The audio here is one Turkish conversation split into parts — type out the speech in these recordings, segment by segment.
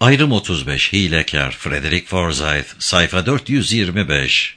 Ayrım 35 Hilekar Frederick Forsyth sayfa 425.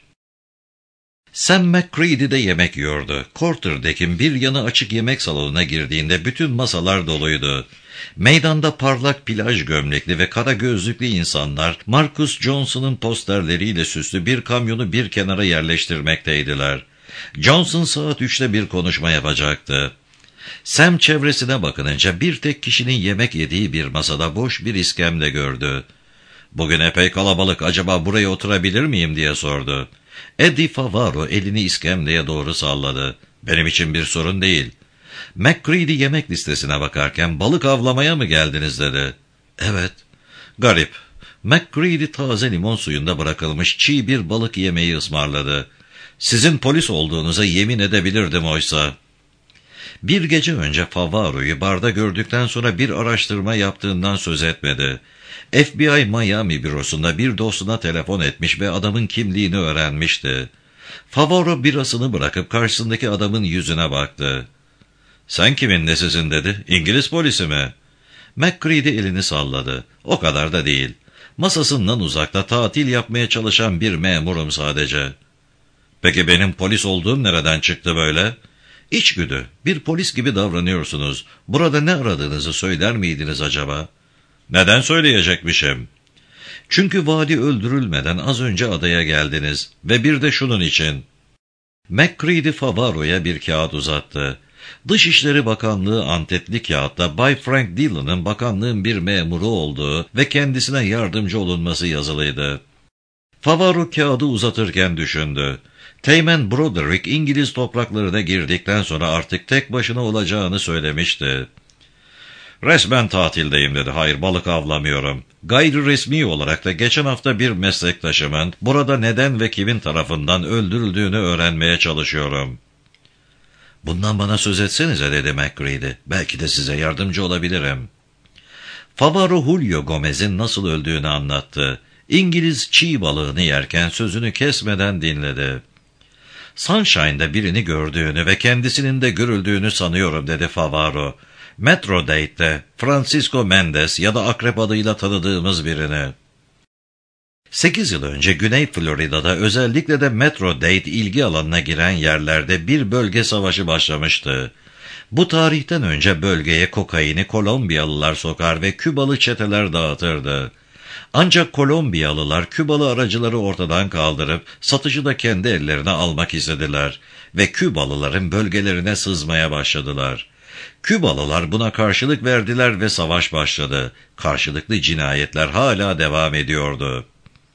Sam McCready'de yemek yiyordu. Quarterdeck'in bir yanı açık yemek salonuna girdiğinde bütün masalar doluydu. Meydanda parlak plaj gömlekli ve kara gözlüklü insanlar Marcus Johnson'ın posterleriyle süslü bir kamyonu bir kenara yerleştirmekteydiler. Johnson saat 3'te bir konuşma yapacaktı. Sam çevresine bakınınca bir tek kişinin yemek yediği bir masada boş bir iskemle gördü. "Bugün epey kalabalık, acaba buraya oturabilir miyim?" diye sordu. Eddie Favaro elini iskemleye doğru salladı. "Benim için bir sorun değil." McCready yemek listesine bakarken "Balık avlamaya mı geldiniz?" dedi. "Evet." "Garip." McCready taze limon suyunda bırakılmış çiğ bir balık yemeği ısmarladı. "Sizin polis olduğunuza yemin edebilirdim oysa." Bir gece önce Favaro'yu barda gördükten sonra bir araştırma yaptığından söz etmedi. FBI Miami bürosunda bir dostuna telefon etmiş ve adamın kimliğini öğrenmişti. Favaro birasını bırakıp karşısındaki adamın yüzüne baktı. "Sen kimin nesisin?" dedi. "İngiliz polisi mi?" McCready elini salladı. "O kadar da değil. Masasından uzakta tatil yapmaya çalışan bir memurum sadece." "Peki benim polis olduğum nereden çıktı böyle?" "İçgüdü. Bir polis gibi davranıyorsunuz. Burada ne aradığınızı söyler miydiniz acaba?" "Neden söyleyecekmişim?" "Çünkü vali öldürülmeden az önce adaya geldiniz ve bir de şunun için." McCready Favaro'ya bir kağıt uzattı. Dışişleri Bakanlığı antetli kağıtta Bay Frank Dillon'ın bakanlığın bir memuru olduğu ve kendisine yardımcı olunması yazılıydı. Favaro kağıdı uzatırken düşündü. Teğmen Broderick İngiliz topraklarına girdikten sonra artık tek başına olacağını söylemişti. "Resmen tatildeyim," dedi. "Hayır, balık avlamıyorum. Gayri resmi olarak da geçen hafta bir meslektaşımın burada neden ve kimin tarafından öldürüldüğünü öğrenmeye çalışıyorum." "Bundan bana söz etsenize," dedi McCready. "Belki de size yardımcı olabilirim." Favaro Julio Gomez'in nasıl öldüğünü anlattı. İngiliz çiğ balığını yerken sözünü kesmeden dinledi. "Sunshine'da birini gördüğünü ve kendisinin de görüldüğünü sanıyorum," dedi Favaro. "Metrodate'de Francisco Mendes ya da Akrep adıyla tanıdığımız birini." 8 yıl önce Güney Florida'da, özellikle de Metrodate ilgi alanına giren yerlerde bir bölge savaşı başlamıştı. Bu tarihten önce bölgeye kokaini Kolombiyalılar sokar ve Kübalı çeteler dağıtırdı. Ancak Kolombiyalılar Kübalı aracıları ortadan kaldırıp satışı da kendi ellerine almak istediler ve Kübalıların bölgelerine sızmaya başladılar. Kübalılar buna karşılık verdiler ve savaş başladı. Karşılıklı cinayetler hala devam ediyordu.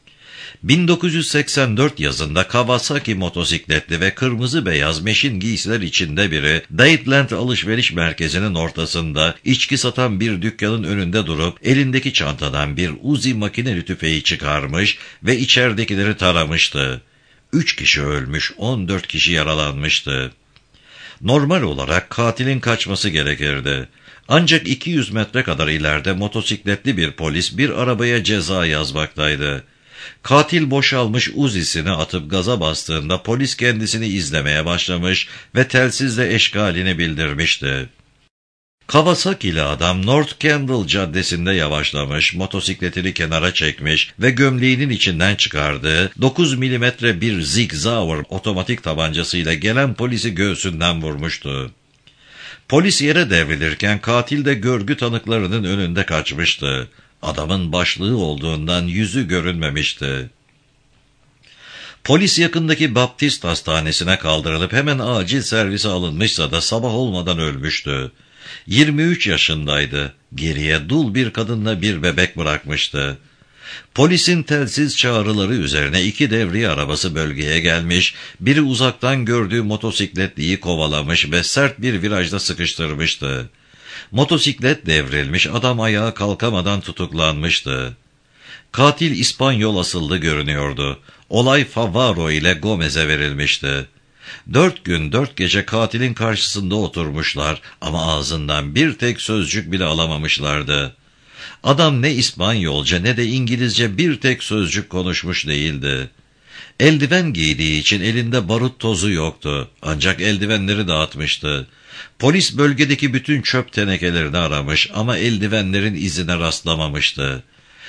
1984 yazında Kawasaki motosikletli ve kırmızı beyaz meşin giysiler içinde biri, Dadeland alışveriş merkezinin ortasında içki satan bir dükkanın önünde durup elindeki çantadan bir Uzi makineli tüfeği çıkarmış ve içeridekileri taramıştı. 3 kişi ölmüş, 14 kişi yaralanmıştı. Normal olarak katilin kaçması gerekirdi. Ancak 200 metre kadar ileride motosikletli bir polis bir arabaya ceza yazmaktaydı. Katil boşalmış Uzi'sini atıp gaza bastığında polis kendisini izlemeye başlamış ve telsizle eşkalini bildirmişti. Kawasaki'li adam North Kendall Caddesi'nde yavaşlamış, motosikletini kenara çekmiş ve gömleğinin içinden çıkardığı 9 milimetre bir Sig Sauer otomatik tabancasıyla gelen polisi göğsünden vurmuştu. Polis yere devrilirken katil de görgü tanıklarının önünde kaçmıştı. Adamın başlığı olduğundan yüzü görünmemişti. Polis yakındaki Baptist Hastanesi'ne kaldırılıp hemen acil servise alınmışsa da sabah olmadan ölmüştü. 23 yaşındaydı. Geriye dul bir kadınla bir bebek bırakmıştı. Polisin telsiz çağrıları üzerine 2 devriye arabası bölgeye gelmiş, biri uzaktan gördüğü motosikletliyi kovalamış ve sert bir virajda sıkıştırmıştı. Motosiklet devrilmiş, adam ayağa kalkamadan tutuklanmıştı. Katil İspanyol asıllı görünüyordu. Olay Favaro ile Gomez'e verilmişti. 4 gün 4 gece katilin karşısında oturmuşlar ama ağzından bir tek sözcük bile alamamışlardı. Adam ne İspanyolca ne de İngilizce bir tek sözcük konuşmuş değildi. Eldiven giydiği için elinde barut tozu yoktu, ancak eldivenleri dağıtmıştı. Polis bölgedeki bütün çöp tenekelerini aramış ama eldivenlerin izine rastlamamıştı.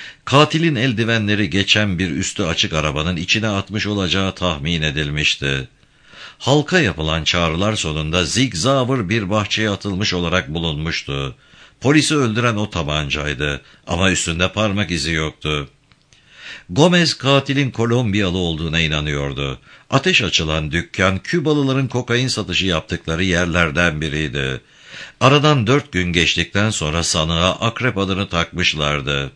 Katilin eldivenleri geçen bir üstü açık arabanın içine atmış olacağı tahmin edilmişti. Halka yapılan çağrılar sonunda Zig Zauer bir bahçeye atılmış olarak bulunmuştu. Polisi öldüren o tabancaydı ama üstünde parmak izi yoktu. Gomez katilin Kolombiyalı olduğuna inanıyordu. Ateş açılan dükkan Kübalıların kokain satışı yaptıkları yerlerden biriydi. Aradan 4 gün geçtikten sonra sanığa Akrep adını takmışlardı.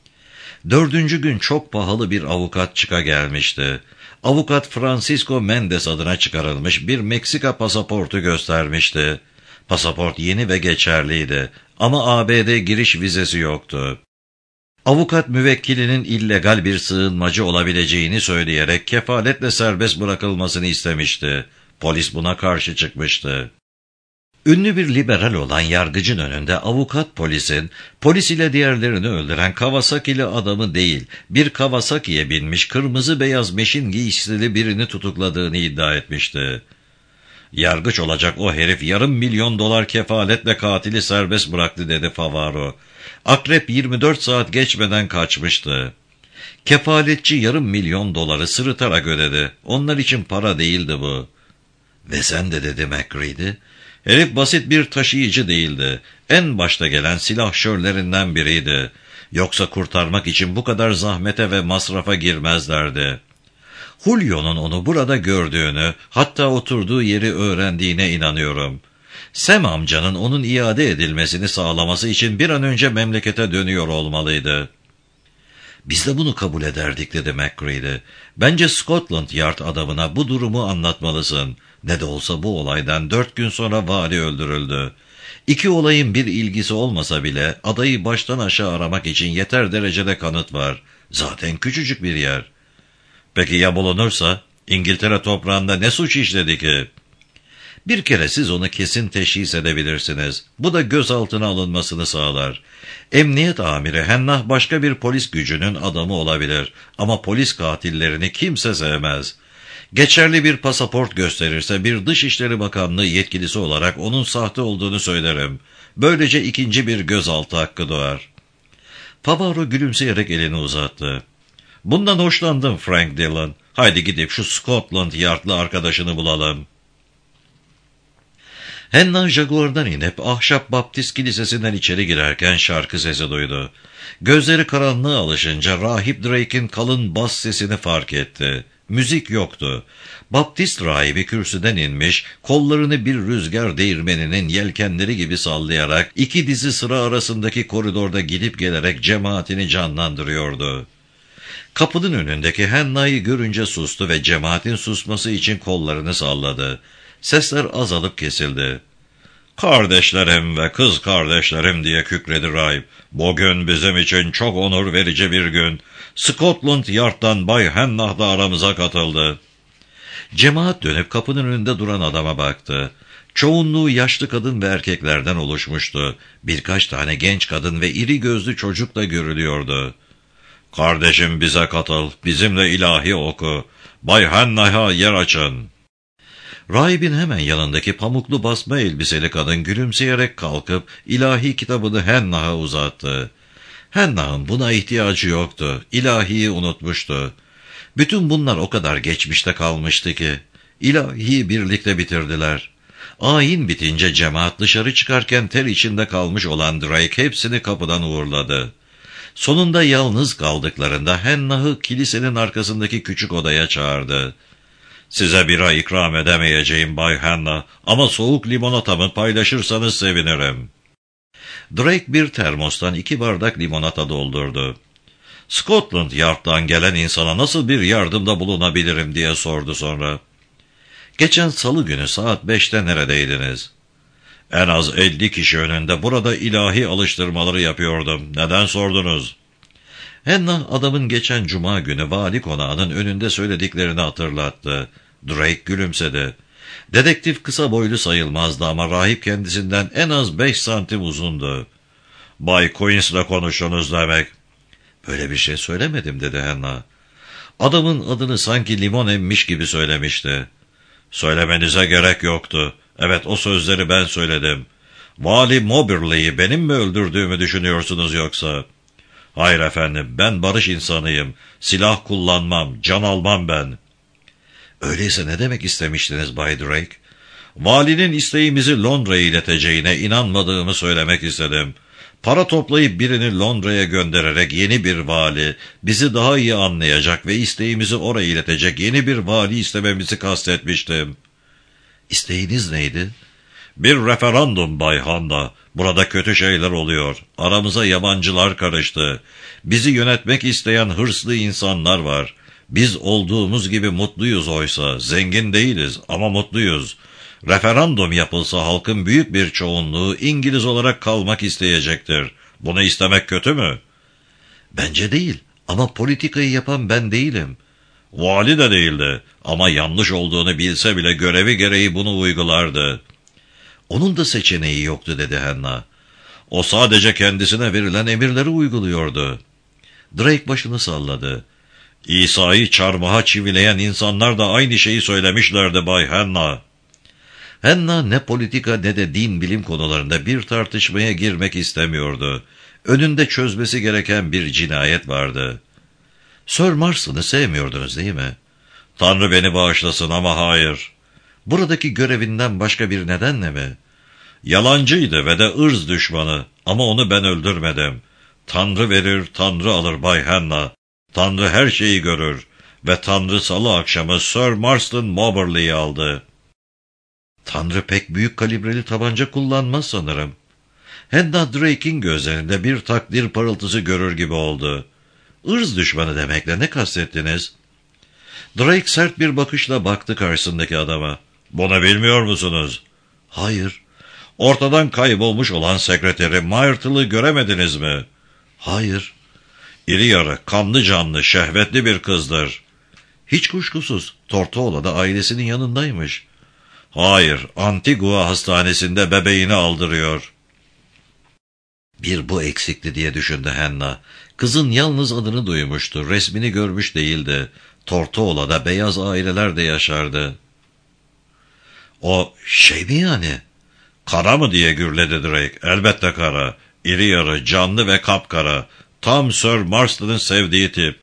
4. gün çok pahalı bir avukat çıka gelmişti. Avukat Francisco Mendes adına çıkarılmış bir Meksika pasaportu göstermişti. Pasaport yeni ve geçerliydi ama ABD giriş vizesi yoktu. Avukat müvekkilinin illegal bir sığınmacı olabileceğini söyleyerek kefaletle serbest bırakılmasını istemişti. Polis buna karşı çıkmıştı. Ünlü bir liberal olan yargıcın önünde avukat polis ile diğerlerini öldüren Kawasaki'li adamı değil, bir Kawasaki'ye binmiş kırmızı beyaz meşin giysili birini tutukladığını iddia etmişti. Yargıç olacak o herif $500,000 kefaletle katili serbest bıraktı dedi Favaro. Akrep 24 saat geçmeden kaçmıştı. Kefaletçi $500,000 sırıtarak ödedi. Onlar için para değildi bu. Ve sen de dedi McCready. Herif basit bir taşıyıcı değildi. En başta gelen silahşörlerinden biriydi. Yoksa kurtarmak için bu kadar zahmete ve masrafa girmezlerdi. Julio'nun onu burada gördüğünü, hatta oturduğu yeri öğrendiğine inanıyorum. Sam amcanın onun iade edilmesini sağlaması için bir an önce memlekete dönüyor olmalıydı. Biz de bunu kabul ederdik dedi McCready. Bence Scotland Yard adamına bu durumu anlatmalısın. Ne de olsa bu olaydan 4 gün sonra vali öldürüldü. 2 olayın bir ilgisi olmasa bile adayı baştan aşağı aramak için yeter derecede kanıt var. Zaten küçücük bir yer. Peki ya bulunursa? İngiltere toprağında ne suç işledi ki? Bir kere siz onu kesin teşhis edebilirsiniz. Bu da gözaltına alınmasını sağlar. Emniyet amiri Hennah başka bir polis gücünün adamı olabilir. Ama polis katillerini kimse sevmez. Geçerli bir pasaport gösterirse bir Dışişleri Bakanlığı yetkilisi olarak onun sahte olduğunu söylerim. Böylece ikinci bir gözaltı hakkı doğar. Favaro gülümseyerek elini uzattı. Bundan hoşlandım Frank Dillon. Haydi gidip şu Scotland Yard'lı arkadaşını bulalım. Hennah Jaguar'dan inip ahşap Baptist kilisesinden içeri girerken şarkı sesi duydu. Gözleri karanlığa alışınca rahip Drake'in kalın bas sesini fark etti. Müzik yoktu. Baptist rahibi kürsüden inmiş, kollarını bir rüzgar değirmeninin yelkenleri gibi sallayarak 2 dizi sıra arasındaki koridorda gidip gelerek cemaatini canlandırıyordu. Kapının önündeki Hennah'ı görünce sustu ve cemaatin susması için kollarını salladı. Sesler azalıp kesildi. "Kardeşlerim ve kız kardeşlerim" diye kükredi rahip. "Bugün bizim için çok onur verici bir gün. Scotland Yard'dan Bay Hennah da aramıza katıldı." Cemaat dönüp kapının önünde duran adama baktı. Çoğunluğu yaşlı kadın ve erkeklerden oluşmuştu. Birkaç tane genç kadın ve iri gözlü çocuk da görülüyordu. "Kardeşim bize katıl, bizimle ilahi oku. Bay Hennah'a yer açın." Rahibin hemen yanındaki pamuklu basma elbiseli kadın gülümseyerek kalkıp ilahi kitabını Hennah'a uzattı. Hennah'ın buna ihtiyacı yoktu. İlahiyi unutmuştu. Bütün bunlar o kadar geçmişte kalmıştı ki. İlahiyi birlikte bitirdiler. Ayin bitince cemaat dışarı çıkarken ter içinde kalmış olan Drake hepsini kapıdan uğurladı. Sonunda yalnız kaldıklarında Hennah'ı kilisenin arkasındaki küçük odaya çağırdı. "Size bira ikram edemeyeceğim Bay Hennah ama soğuk limonatamı paylaşırsanız sevinirim." Drake bir termostan 2 bardak limonata doldurdu. "Scotland Yard'dan gelen insana nasıl bir yardımda bulunabilirim?" diye sordu sonra. "Geçen salı günü saat 5'te neredeydiniz?" "En az 50 kişi önünde burada ilahi alıştırmaları yapıyordum. Neden sordunuz?" Hennah adamın geçen cuma günü vali konağının önünde söylediklerini hatırlattı. Drake gülümsedi. Dedektif kısa boylu sayılmazdı ama rahip kendisinden en az 5 santim uzundu. "Bay Queens'le konuştunuz demek." "Böyle bir şey söylemedim" dedi Hennah. Adamın adını sanki limon emmiş gibi söylemişti. "Söylemenize gerek yoktu. Evet, o sözleri ben söyledim. Vali Moberly'i benim mi öldürdüğümü düşünüyorsunuz yoksa?" Hayır efendim, ben barış insanıyım. Silah kullanmam, can almam ben. Öyleyse ne demek istemiştiniz Bay Drake? Valinin isteğimizi Londra'ya ileteceğine inanmadığımı söylemek istedim. Para toplayıp birini Londra'ya göndererek yeni bir vali, bizi daha iyi anlayacak ve isteğimizi oraya iletecek yeni bir vali istememizi kastetmiştim. İsteğiniz neydi? Bir referandum Bay Handa. Burada kötü şeyler oluyor. Aramıza yabancılar karıştı. Bizi yönetmek isteyen hırslı insanlar var. Biz olduğumuz gibi mutluyuz oysa. Zengin değiliz ama mutluyuz. Referandum yapılsa halkın büyük bir çoğunluğu İngiliz olarak kalmak isteyecektir. Bunu istemek kötü mü? Bence değil ama politikayı yapan ben değilim. Vali de değildi ama yanlış olduğunu bilse bile görevi gereği bunu uygulardı. Onun da seçeneği yoktu dedi Hannah. O sadece kendisine verilen emirleri uyguluyordu. Drake başını salladı. İsa'yı çarmıha çivileyen insanlar da aynı şeyi söylemişlerdi Bay Hannah. Hannah ne politika ne de din bilim konularında bir tartışmaya girmek istemiyordu. Önünde çözmesi gereken bir cinayet vardı. Sir Marston'ı sevmiyordunuz değil mi? Tanrı beni bağışlasın ama hayır. Buradaki görevinden başka bir nedenle mi? Yalancıydı ve de ırz düşmanı ama onu ben öldürmedim. Tanrı verir, Tanrı alır Bay Hannah. Tanrı her şeyi görür ve Tanrı salı akşamı Sir Marston Moberly'i aldı. Tanrı pek büyük kalibreli tabanca kullanmaz sanırım. Hannah Drake'in gözlerinde bir takdir parıltısı görür gibi oldu. Irz düşmanı demekle ne kastettiniz? Drake sert bir bakışla baktı karşısındaki adama. Bunu bilmiyor musunuz? Hayır. Ortadan kaybolmuş olan sekreteri Myrtle'ı göremediniz mi? Hayır. İri yarı, kanlı canlı, şehvetli bir kızdır. Hiç kuşkusuz Tortoola'da ailesinin yanındaymış. Hayır, Antigua hastanesinde bebeğini aldırıyor. Bir bu eksikti diye düşündü Hannah. Kızın yalnız adını duymuştu, resmini görmüş değildi. Tortoola'da beyaz aileler de yaşardı. O şey mi yani? Kara mı diye gürledi Drake. Elbette kara. İri yarı, canlı ve kapkara. Tam Sir Marston'ın sevdiği tip.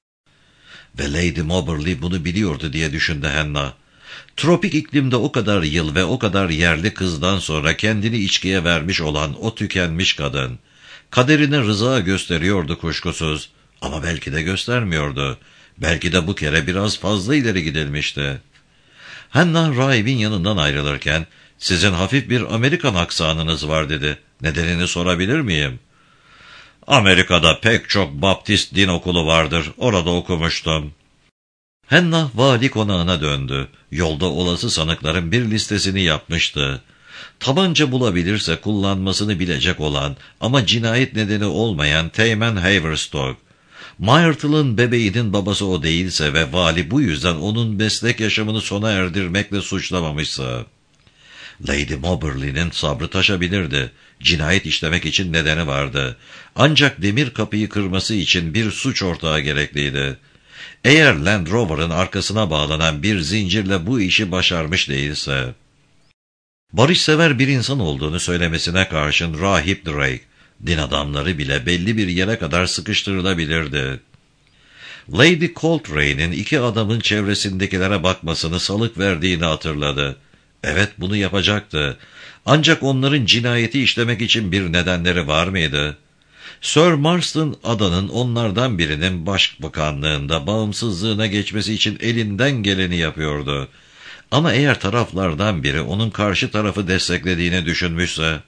Ve Lady Moberly bunu biliyordu diye düşündü Hannah. Tropik iklimde o kadar yıl ve o kadar yerli kızdan sonra kendini içkiye vermiş olan o tükenmiş kadın. Kaderine rıza gösteriyordu kuşkusuz. Ama belki de göstermiyordu. Belki de bu kere biraz fazla ileri gidilmişti. Hannah rahibin yanından ayrılırken, sizin hafif bir Amerikan aksanınız var dedi. Nedenini sorabilir miyim? Amerika'da pek çok Baptist din okulu vardır. Orada okumuştum. Hannah vali konağına döndü. Yolda olası sanıkların bir listesini yapmıştı. Tabanca bulabilirse kullanmasını bilecek olan ama cinayet nedeni olmayan Teğmen Haverstock. Myrtle'ın bebeğinin babası o değilse ve vali bu yüzden onun meslek yaşamını sona erdirmekle suçlamamışsa. Lady Moberly'nin sabrı taşabilirdi. Cinayet işlemek için nedeni vardı. Ancak demir kapıyı kırması için bir suç ortağı gerekliydi. Eğer Land Rover'ın arkasına bağlanan bir zincirle bu işi başarmış değilse. Barışsever bir insan olduğunu söylemesine karşın rahip Drake, din adamları bile belli bir yere kadar sıkıştırılabilirdi. Lady Coltrane'in iki adamın çevresindekilere bakmasını salık verdiğini hatırladı. Evet, bunu yapacaktı. Ancak onların cinayeti işlemek için bir nedenleri var mıydı? Sir Marston adanın onlardan birinin başbakanlığında bağımsızlığına geçmesi için elinden geleni yapıyordu. Ama eğer taraflardan biri onun karşı tarafı desteklediğini düşünmüşse...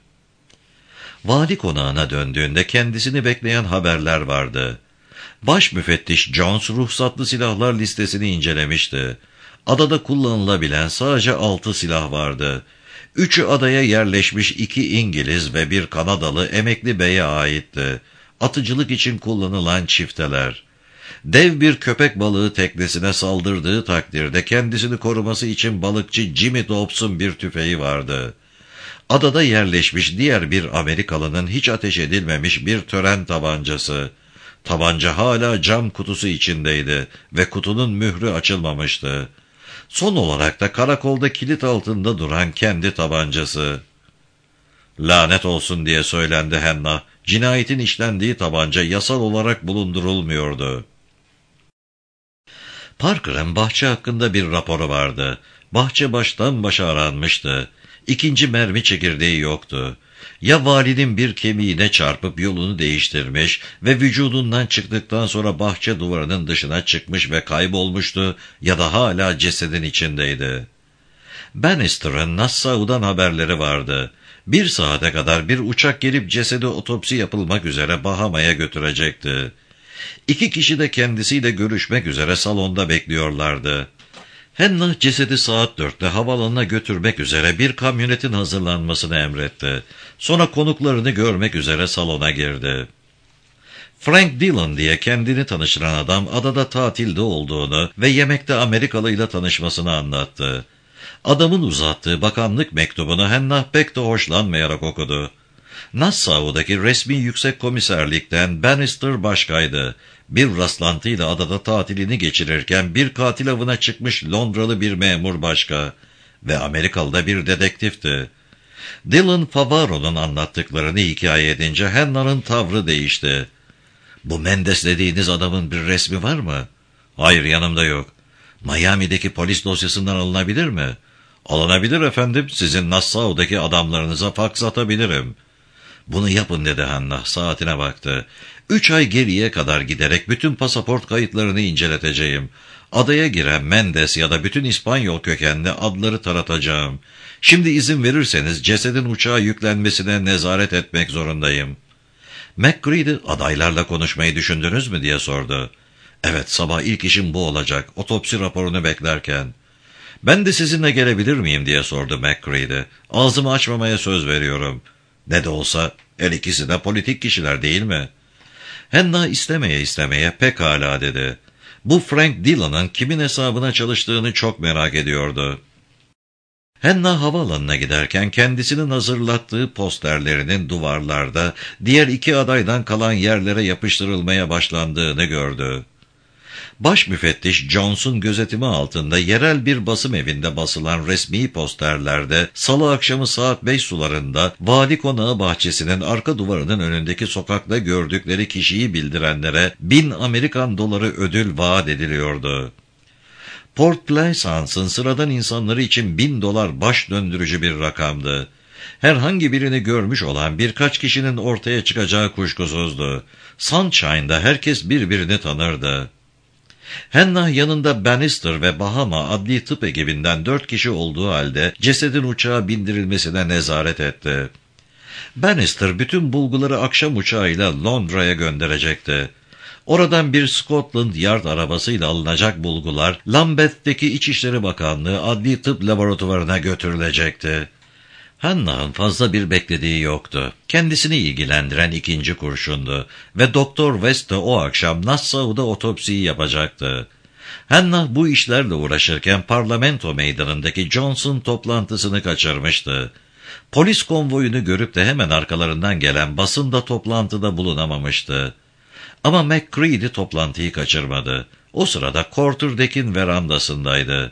Vali konağına döndüğünde kendisini bekleyen haberler vardı. Baş müfettiş Jones ruhsatlı silahlar listesini incelemişti. Adada kullanılabilen sadece 6 silah vardı. 3'ü adaya yerleşmiş 2 İngiliz ve bir Kanadalı emekli beye aitti. Atıcılık için kullanılan çifteler. Dev bir köpek balığı teknesine saldırdığı takdirde kendisini koruması için balıkçı Jimmy Dobbs'un bir tüfeği vardı. Adada yerleşmiş diğer bir Amerikalının hiç ateş edilmemiş bir tören tabancası. Tabanca hala cam kutusu içindeydi ve kutunun mührü açılmamıştı. Son olarak da karakolda kilit altında duran kendi tabancası. Lanet olsun diye söylendi Hannah. Cinayetin işlendiği tabanca yasal olarak bulundurulmuyordu. Parker'ın bahçe hakkında bir raporu vardı. Bahçe baştan başa aranmıştı. İkinci mermi çekirdeği yoktu. Ya valinin bir kemiğine çarpıp yolunu değiştirmiş ve vücudundan çıktıktan sonra bahçe duvarının dışına çıkmış ve kaybolmuştu ya da hala cesedin içindeydi. Bannister'ın Nassau'dan haberleri vardı. 1 saate kadar bir uçak gelip cesedi otopsi yapılmak üzere Bahama'ya götürecekti. 2 kişi de kendisiyle görüşmek üzere salonda bekliyorlardı. Hannah cesedi saat 4'te havaalanına götürmek üzere bir kamyonetin hazırlanmasını emretti. Sonra konuklarını görmek üzere salona girdi. Frank Dillon diye kendini tanıştıran adam adada tatilde olduğunu ve yemekte Amerikalıyla tanışmasını anlattı. Adamın uzattığı bakanlık mektubunu Hannah pek de hoşlanmayarak okudu. Nassau'daki resmi yüksek komiserlikten Bannister başkaydı. Bir rastlantıyla adada tatilini geçirirken bir katil avına çıkmış Londralı bir memur başka ve Amerikalı da bir dedektifti. Dylan Favaro'nun anlattıklarını hikaye edince Hannah'ın tavrı değişti. "Bu Mendes dediğiniz adamın bir resmi var mı?" "Hayır, yanımda yok." "Miami'deki polis dosyasından alınabilir mi?" "Alınabilir efendim, sizin Nassau'daki adamlarınıza faks atabilirim." "Bunu yapın," dedi Hannah, saatine baktı. 3 ay geriye kadar giderek bütün pasaport kayıtlarını inceleteceğim. Adaya giren Mendes ya da bütün İspanyol kökenli adları taratacağım. Şimdi izin verirseniz cesedin uçağa yüklenmesine nezaret etmek zorundayım." McCready, "Adaylarla konuşmayı düşündünüz mü?" diye sordu. "Evet, sabah ilk işim bu olacak, otopsi raporunu beklerken." "Ben de sizinle gelebilir miyim?" diye sordu McCready. "Ağzımı açmamaya söz veriyorum." "Ne de olsa her ikisi de politik kişiler değil mi?" Hannah istemeye pekala dedi. Bu Frank Dillon'ın kimin hesabına çalıştığını çok merak ediyordu. Hannah havaalanına giderken kendisinin hazırlattığı posterlerinin duvarlarda diğer 2 adaydan kalan yerlere yapıştırılmaya başlandığını gördü. Baş müfettiş Jones'un gözetimi altında yerel bir basım evinde basılan resmi posterlerde salı akşamı saat 5 sularında vali konağı bahçesinin arka duvarının önündeki sokakta gördükleri kişiyi bildirenlere 1000 Amerikan doları ödül vaat ediliyordu. Port Plaisance sıradan insanları için 1000 dolar baş döndürücü bir rakamdı. Herhangi birini görmüş olan birkaç kişinin ortaya çıkacağı kuşkusuzdu. Sunshine'da herkes birbirini tanırdı. Hannah yanında Bannister ve Bahama adli tıp ekibinden 4 kişi olduğu halde cesedin uçağa bindirilmesine nezaret etti. Bannister bütün bulguları akşam uçağıyla Londra'ya gönderecekti. Oradan bir Scotland Yard arabasıyla alınacak bulgular Lambeth'teki İçişleri Bakanlığı Adli Tıp Laboratuvarına götürülecekti. Hannah'ın fazla bir beklediği yoktu. Kendisini ilgilendiren 2. kurşundu ve Doktor West de o akşam Nassau'da otopsiyi yapacaktı. Hannah bu işlerle uğraşırken parlamento meydanındaki Johnson toplantısını kaçırmıştı. Polis konvoyunu görüp de hemen arkalarından gelen basın da toplantıda bulunamamıştı. Ama McCready toplantıyı kaçırmadı. O sırada Quarterdeck'in verandasındaydı.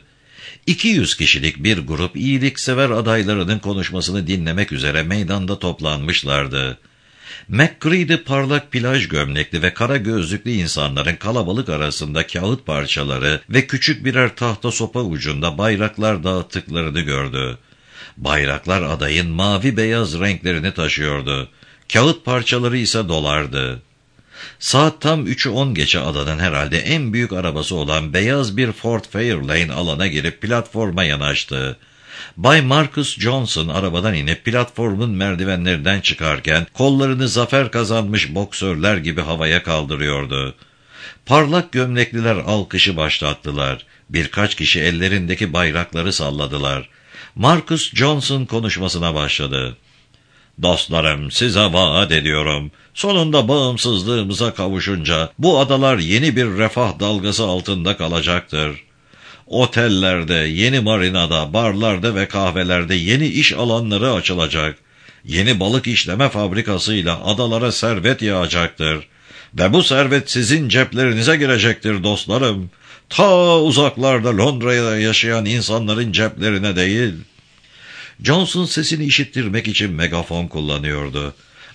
200 kişilik bir grup iyiliksever adaylarının konuşmasını dinlemek üzere meydanda toplanmışlardı. McCready parlak plaj gömlekli ve kara gözlüklü insanların kalabalık arasında kağıt parçaları ve küçük birer tahta sopa ucunda bayraklar dağıttıklarını gördü. Bayraklar adayın mavi beyaz renklerini taşıyordu. Kağıt parçaları ise dolardı. Saat tam 3'ü 10 geçe adanın herhalde en büyük arabası olan beyaz bir Ford Fairlane alana girip platforma yanaştı. Bay Marcus Johnson arabadan inip platformun merdivenlerinden çıkarken kollarını zafer kazanmış boksörler gibi havaya kaldırıyordu. Parlak gömlekliler alkışı başlattılar. Birkaç kişi ellerindeki bayrakları salladılar. Marcus Johnson konuşmasına başladı. "Dostlarım, size vaat ediyorum. Sonunda bağımsızlığımıza kavuşunca bu adalar yeni bir refah dalgası altında kalacaktır. Otellerde, yeni marinada, barlarda ve kahvelerde yeni iş alanları açılacak. Yeni balık işleme fabrikasıyla adalara servet yağacaktır. Ve bu servet sizin ceplerinize girecektir dostlarım. Ta uzaklarda Londra'da yaşayan insanların ceplerine değil." Johnson sesini işittirmek için megafon kullanıyordu.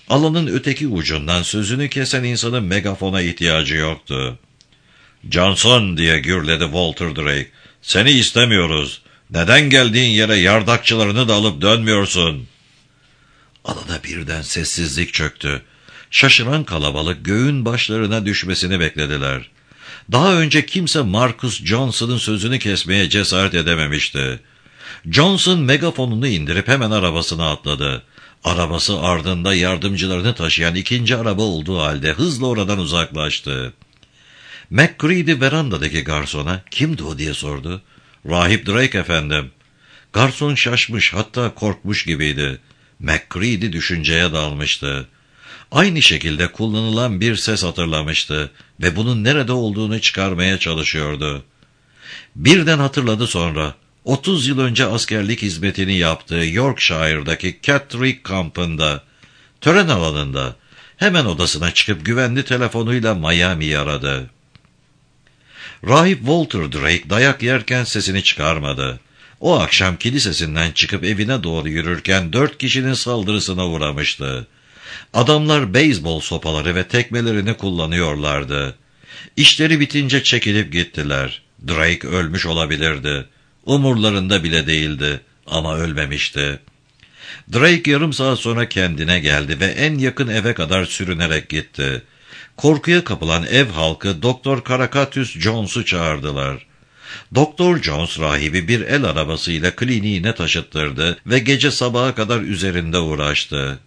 Alanın öteki ucundan sözünü kesen insanın megafona ihtiyacı yoktu. "Johnson," diye gürledi Walter Drake. "Seni istemiyoruz. Neden geldiğin yere yardakçılarını da alıp dönmüyorsun?" Alana birden sessizlik çöktü. Şaşıran kalabalık göğün başlarına düşmesini beklediler. Daha önce kimse Marcus Johnson'ın sözünü kesmeye cesaret edememişti. Johnson megafonunu indirip hemen arabasına atladı. Arabası ardında yardımcılarını taşıyan ikinci araba olduğu halde hızla oradan uzaklaştı. McCready verandadaki garsona "Kimdi o?" diye sordu. "Rahip Drake efendim." Garson şaşmış, hatta korkmuş gibiydi. McCready düşünceye dalmıştı. Aynı şekilde kullanılan bir ses hatırlamıştı ve bunun nerede olduğunu çıkarmaya çalışıyordu. Birden hatırladı sonra. 30 yıl önce askerlik hizmetini yaptığı Yorkshire'daki Catterick kampında, tören alanında, hemen odasına çıkıp güvenli telefonuyla Miami'yi aradı. Rahip Walter Drake dayak yerken sesini çıkarmadı. O akşam kilisesinden çıkıp evine doğru yürürken 4 kişinin saldırısına uğramıştı. Adamlar beyzbol sopaları ve tekmelerini kullanıyorlardı. İşleri bitince çekilip gittiler. Drake ölmüş olabilirdi. Umurlarında bile değildi ama ölmemişti. Drake yarım saat sonra kendine geldi ve en yakın eve kadar sürünerek gitti. Korkuya kapılan ev halkı Doktor Caractacus Jones'u çağırdılar. Doktor Jones rahibi bir el arabasıyla kliniğine taşıttırdı ve gece sabaha kadar üzerinde uğraştı.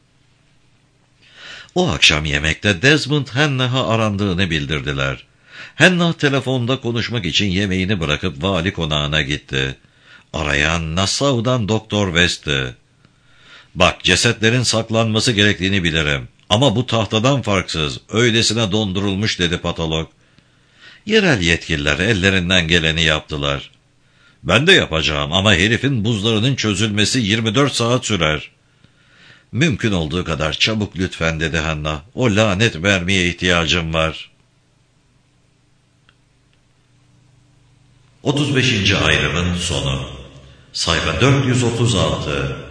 O akşam yemekte Desmond Hannah'a arandığını bildirdiler. Hannah telefonda konuşmak için yemeğini bırakıp vali konağına gitti. Arayan Nassau'dan Doktor West'ti. "Bak, cesetlerin saklanması gerektiğini bilirim. Ama bu tahtadan farksız, öylesine dondurulmuş," dedi patolog. Yerel yetkililer ellerinden geleni yaptılar. "Ben de yapacağım ama herifin buzlarının çözülmesi 24 saat sürer." "Mümkün olduğu kadar çabuk lütfen," dedi Hannah. "O lanet mermiye ihtiyacım var." 35. ayrımın sonu. Sayfa 436.